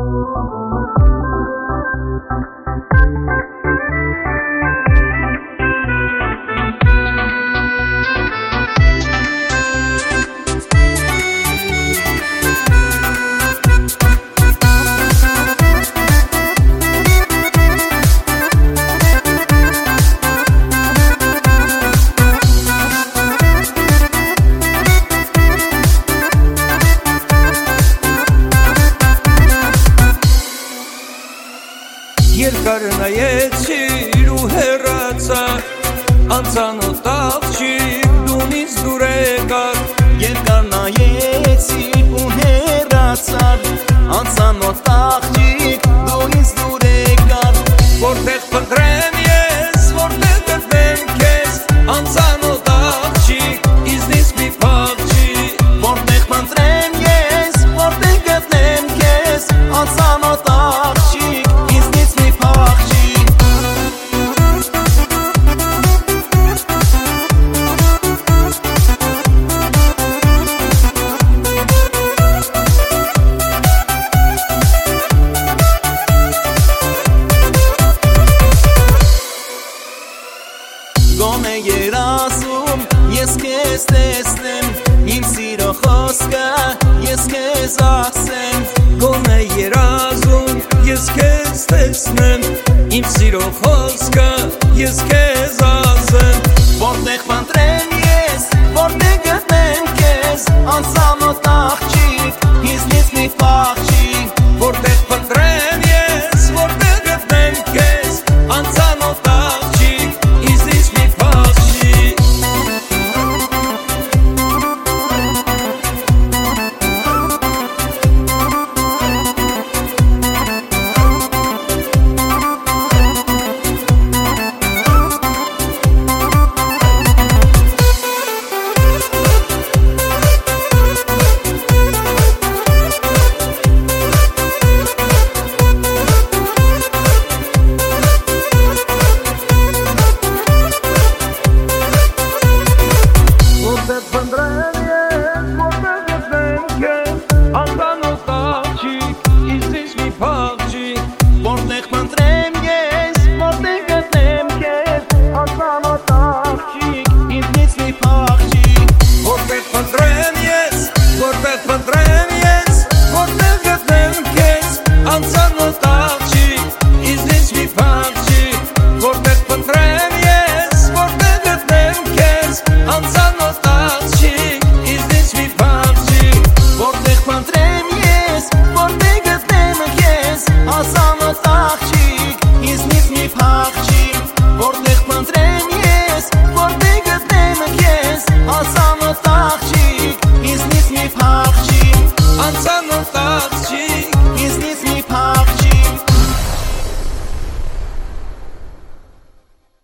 Երկար նայեցիր ու հեռացա, անծանոթ աղջիկ դուն ինձ դուր եկար։ Երկար նայեցիր ու հեռացար, անծանոթ աղջիկ դու ինձ դուր եկար։ Որտեղ փնտրեմ ես, որտեղ գտնեմ քեզ, անծանոթ աղջիկ ինձնից մի փախչի։ Որտեղ փնտրեմ ես, որտեղ գտնեմ քեզ, անծանոթ աղջիկ ինձնից մի փախչի։ Գոնե երազում ես քեզ տեսնեմ, իմ սիրո խոսքը ես քեզ ասեմ։ Գոնե երազում ես քեզ տեսնեմ, իմ սիրո խոսքը ես քեզ ասեմ։ Որտեղ փնտրեմ ես, որտեղ գտնեմ քեզ, անծանոթ աղջիկ ինձնից մի փախչի։ Որտեղ փնտրեմ ես, որտեղ գտնեմ քեզ, անծանոթ աղջիկ ինձնից մի փախչի։ Որտեղ փնտրեմ ես, որտեղ գտնեմ քեզ, անծանոթ աղջիկ ինձնից մի փախչի։ Որտեղ փնտրեմ ես, որտեղ փնտրեմ ես, որտեղ գտնեմ քեզ, անծանոթ աղջիկ ինձնից մի փախչի։ Որտեղ փնտրեմ ես, որտեղ գտնեմ քեզ, անծանոթ աղջիկ ինձնից մի փախչի։ Որտեղ փնտրեմ ես, որտեղ գտնեմ քեզ, անծանոթ աղջիկ ինձնից մի փախչի։